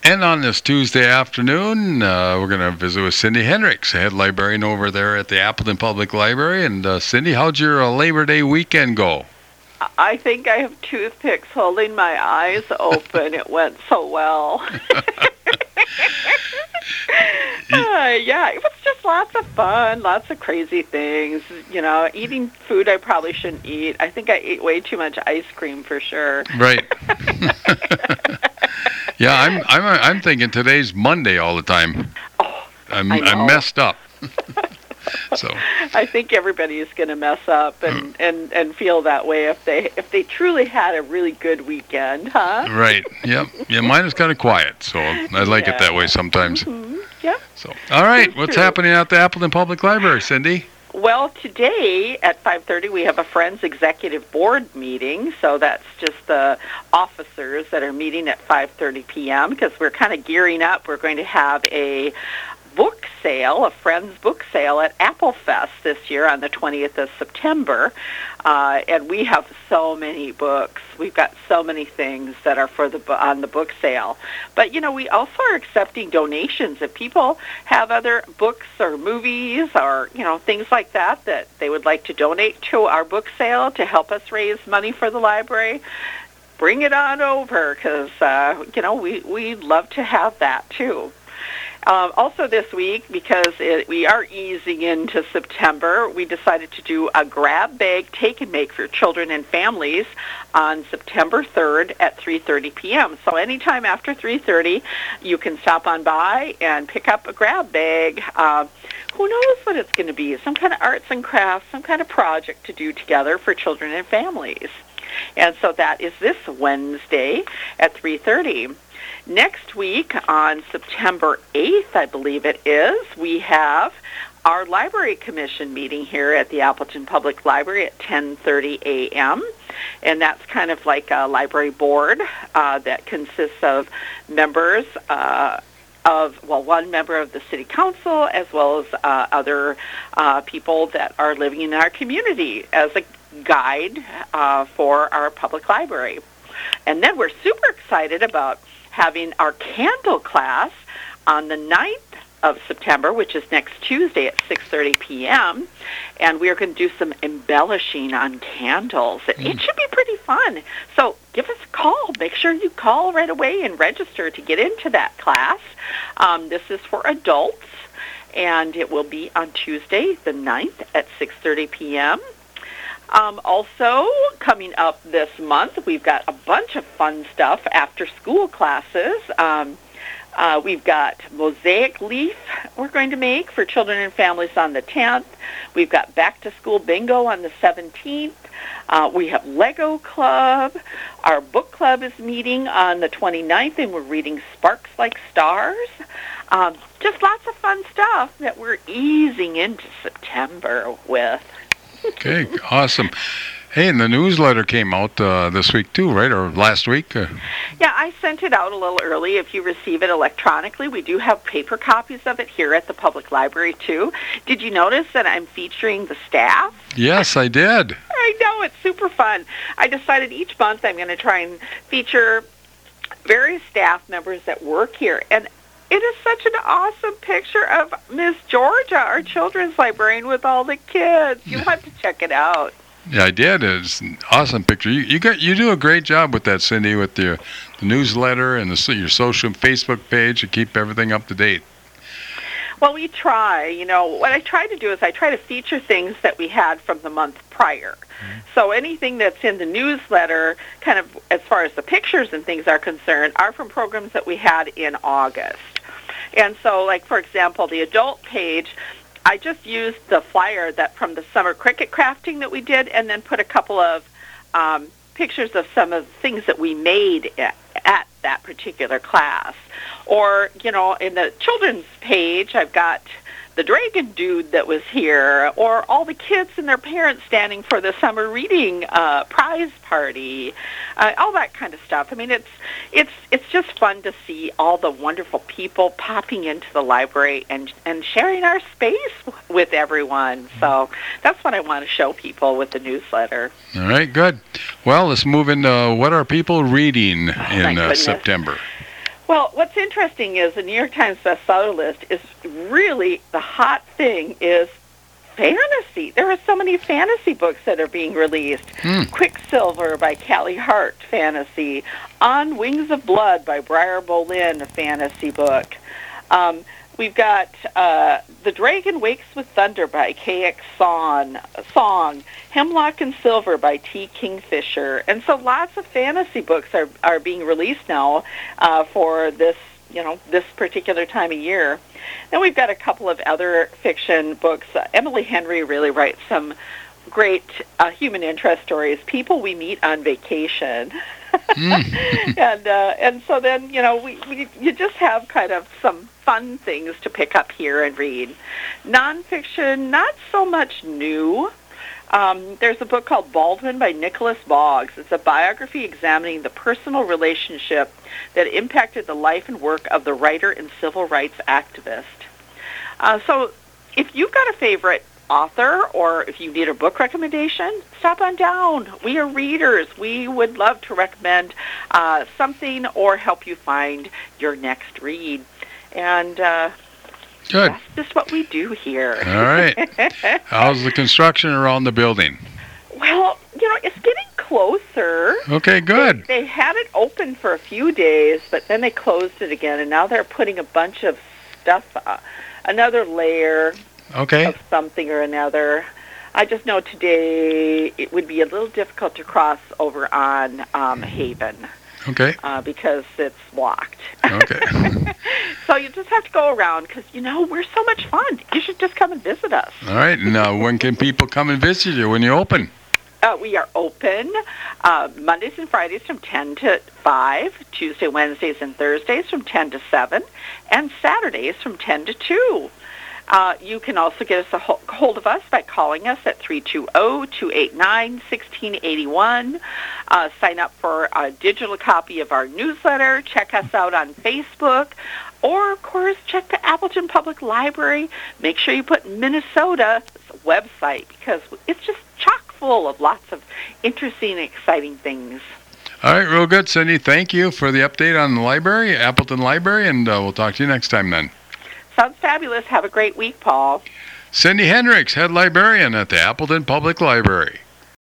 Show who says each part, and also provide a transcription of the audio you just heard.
Speaker 1: And on this Tuesday afternoon, we're going to visit with Cindy Hendricks, head librarian over there at the Appleton Public Library. And Cindy, how'd your Labor Day weekend go?
Speaker 2: I think I have toothpicks holding my eyes open. It went so well. Yeah, it was just lots of fun, lots of crazy things. You know, eating food I probably shouldn't eat. I think I ate way too much ice cream for sure.
Speaker 1: Right. Yeah, I'm thinking today's Monday all the time.
Speaker 2: Oh,
Speaker 1: I'm messed up. So
Speaker 2: I think everybody is going to mess up and feel that way if they truly had a really good weekend, huh?
Speaker 1: Right. Yep. Yeah, mine is kind of quiet, so I like it that way sometimes.
Speaker 2: Mm-hmm. Yep.
Speaker 1: So, all right, what's happening at the Appleton Public Library, Cindy?
Speaker 2: Well, today at 5:30 we have a Friends Executive Board meeting, so that's just the officers that are meeting at 5:30 p.m. because we're kind of gearing up. We're going to have a book sale, a Friends book sale at AppleFest this year on the 20th of September, and we have so many books. We've got so many things that are on the book sale. But, you know, we also are accepting donations. If people have other books or movies or, you know, things like that they would like to donate to our book sale to help us raise money for the library, bring it on over because, you know, we'd love to have that too. Also this week, because we are easing into September, we decided to do a grab bag take and make for children and families on September 3rd at 3:30 p.m. So anytime after 3:30, you can stop on by and pick up a grab bag. Who knows what it's going to be? Some kind of arts and crafts, some kind of project to do together for children and families. And so that is this Wednesday at 3:30. Next week, on September 8th, I believe it is, we have our Library Commission meeting here at the Appleton Public Library at 10:30 a.m., and that's kind of like a library board that consists of members one member of the City Council as well as other people that are living in our community as a guide for our public library. And then we're super excited about having our candle class on the 9th of September, which is next Tuesday at 6:30 p.m., and we're going to do some embellishing on candles. It should be pretty fun. So give us a call. Make sure you call right away and register to get into that class. This is for adults, and it will be on Tuesday the 9th at 6:30 p.m., also, coming up this month, we've got a bunch of fun stuff after school classes. We've got mosaic leaf we're going to make for children and families on the 10th. We've got back to school bingo on the 17th. We have Lego Club. Our book club is meeting on the 29th, and we're reading Sparks Like Stars. Just lots of fun stuff that we're easing into September with.
Speaker 1: Okay, awesome. Hey, and the newsletter came out this week too, right? Or last week?
Speaker 2: Yeah, I sent it out a little early. If you receive it electronically, we do have paper copies of it here at the public library too. Did you notice that I'm featuring the staff?
Speaker 1: Yes, I did.
Speaker 2: I know, it's super fun. I decided each month I'm going to try and feature various staff members that work here. And it is such an awesome picture of Miss Georgia, our children's librarian, with all the kids. You'll have to check it out.
Speaker 1: Yeah, I did. It's an awesome picture. You do a great job with that, Cindy, with the newsletter and your social Facebook page to keep everything up to date.
Speaker 2: Well, we try. You know, what I try to do is I try to feature things that we had from the month prior. So anything that's in the newsletter, kind of as far as the pictures and things are concerned, are from programs that we had in August. And so, like, for example, the adult page, I just used the flyer that from the summer cricket crafting that we did and then put a couple of pictures of some of the things that we made at that particular class. Or, you know, in the children's page, I've got the dragon dude that was here, or all the kids and their parents standing for the summer reading prize party, all that kind of stuff. I mean, it's just fun to see all the wonderful people popping into the library and sharing our space with everyone. So that's what I want to show people with the newsletter.
Speaker 1: All right, good. Well, let's move into what are people reading in September.
Speaker 2: Well, what's interesting is the New York Times bestseller list is really the hot thing is fantasy. There are so many fantasy books that are being released. Quicksilver by Callie Hart, fantasy. On Wings of Blood by Briar Bolin, a fantasy book. We've got The Dragon Wakes with Thunder by K.X. Song, Hemlock and Silver by T. Kingfisher. And so lots of fantasy books are being released now for this, this particular time of year. Then we've got a couple of other fiction books. Emily Henry really writes some great human interest stories, people we meet on vacation. And so then, you just have kind of some fun things to pick up here and read. Nonfiction, not so much new. There's a book called Baldwin by Nicholas Boggs. It's a biography examining the personal relationship that impacted the life and work of the writer and civil rights activist. So if you've got a favorite author or if you need a book recommendation, stop on down. We are readers. We would love to recommend something or help you find your next read. And
Speaker 1: good.
Speaker 2: That's just what we do here.
Speaker 1: All right. How's the construction around the building?
Speaker 2: Well, it's getting closer.
Speaker 1: Okay, good.
Speaker 2: They had it open for a few days, but then they closed it again, and now they're putting a bunch of stuff, another layer of something or another. I just know today it would be a little difficult to cross over on Haven.
Speaker 1: Okay.
Speaker 2: Because it's blocked.
Speaker 1: Okay.
Speaker 2: So you just have to go around because, we're so much fun. You should just come and visit us.
Speaker 1: All right. Now, when can people come and visit you when you open?
Speaker 2: We are open Mondays and Fridays from 10 to 5, Tuesday, Wednesdays, and Thursdays from 10 to 7, and Saturdays from 10 to 2. You can also get us a hold of us by calling us at 320-289-1681. Sign up for a digital copy of our newsletter. Check us out on Facebook. Or, of course, check the Appleton Public Library. Make sure you put Minnesota's website because it's just chock full of lots of interesting and exciting things.
Speaker 1: All right, real good, Cindy. Thank you for the update on the library, Appleton Library, and we'll talk to you next time then.
Speaker 2: Sounds fabulous. Have a great week, Paul.
Speaker 1: Cindy Hendricks, head librarian at the Appleton Public Library.